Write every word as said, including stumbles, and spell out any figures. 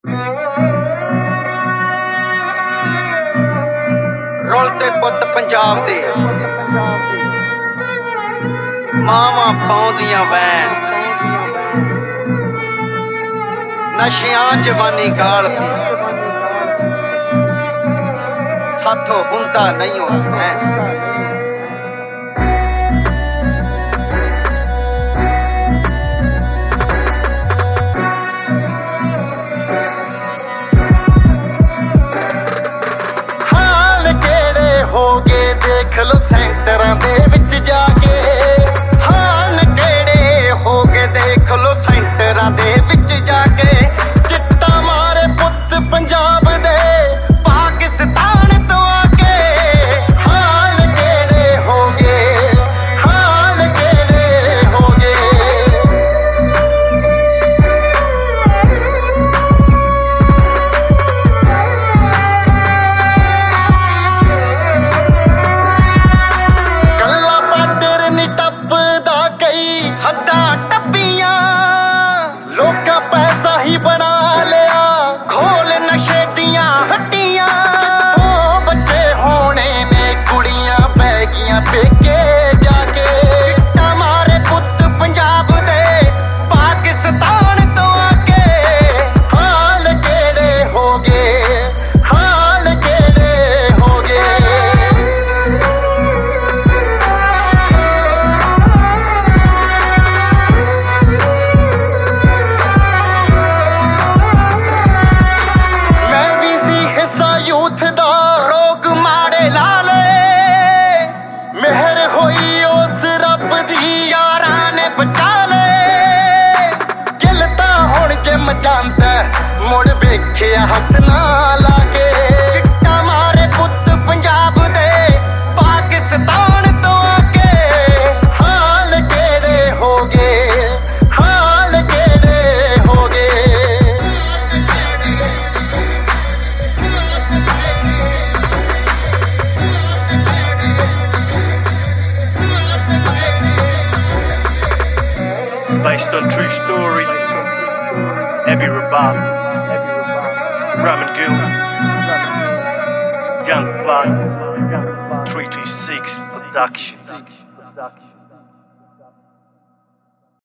ਰੁਲਦੇ ਪੁੱਤ ਪੰਜਾਬ ਦੇ ਮਾਵਾਂ ਪਾਉਂਦੀਆਂ ਵੈਣ, ਨਸ਼ਿਆਂ ਜਵਾਨੀ ਗਾਲਦੀ, ਸਾਥੋਂ ਹੁੰਦਾ ਨਹੀਂ ਉਹ ਸਹਿਣ। ਹੋ ਗਏ ਦੇਖ ਲੋ ਸੈਂਟਰਾਂ ਦੇ ਵਿੱਚ ਜਾ ਕੇ, ਹਾਲ ਕਿਹੜੇ ਹੋ ਗਏ ਦੇਖ ਲੋ ਸੈਂਟਰਾਂ ਦੇ ਵਿੱਚ ਜਾ ਕੇ। ਚਿੱਟਾ ਮਾਰੇ ਪੁੱਤ ਪੰਜਾਬ ਦੇ ਪਾਕਿਸਤਾਨ ਤੋਂ ਆ ਕੇ, ਹਾਲ ਕਿਹੜੇ ਹੋ ਗਏ, ਹਾਲ ਕਿਹੜੇ ਹੋ ਗਏ। ਹੱਦਾਂ ਟੱਪੀਆਂ ਲੋਕਾਂ ਪੈਸਾ ਹੀ ਬਣਾ ਲਿਆ, ਖੋਲ ਨਸ਼ੇ ਦੀਆਂ ਹੱਟੀਆਂ। ਉਹ ਬੱਚੇ ਹੋਣੇ ਨੇ ਕੁੜੀਆਂ ਪੈ ਗਈਆਂ ਪੇਕੇ ਜਾ ਕੇ। ਚਿੱਟਾ ਮਾਰੇ ਪੁੱਤ ਪੰਜਾਬ ਦੇ ਪਾਕਿਸਤਾਨ ਤੋਂ ਆ ਕੇ, ਹਾਲ ਕਿਹੜੇ ਹੋ ਗਏ, ਹਾਲ ਕਿਹੜੇ ਹੋ ਗਏ। ਯੂਥ ਦਾ ਰੋਗ ਮਾੜੇ ਲਾਲੇ, ਮਿਹਰ ਹੋਈ ਉਸ ਰੱਬ ਦੀ ਯਾਰਾਂ ਨੇ ਬਚਾ ਲੈ। ਗਿਲ ਤਾਂ ਹੁਣ ਜਿਮ ਜਾਂਦਾ ਮੁੜ ਵੇਖਿਆ ਹੱਥ ਨਾ ਲਾ ਕੇ। ਚਿੱਟਾ ਮਾਰੇ ਪੁੱਤ ਪੰਜਾਬ ਦੇ ਪਾਕਿਸਤਾਨ ਤੋਂ ਆ ਕੇ, ਹਾਲ ਕਿਹੜੇ ਹੋ ਗਏ, ਹਾਲ ਕਿਹੜੇ ਹੋ ਗਏ। Based on true story, Abbey Rabah, Raman Gill, Young Blood, three two six Productions.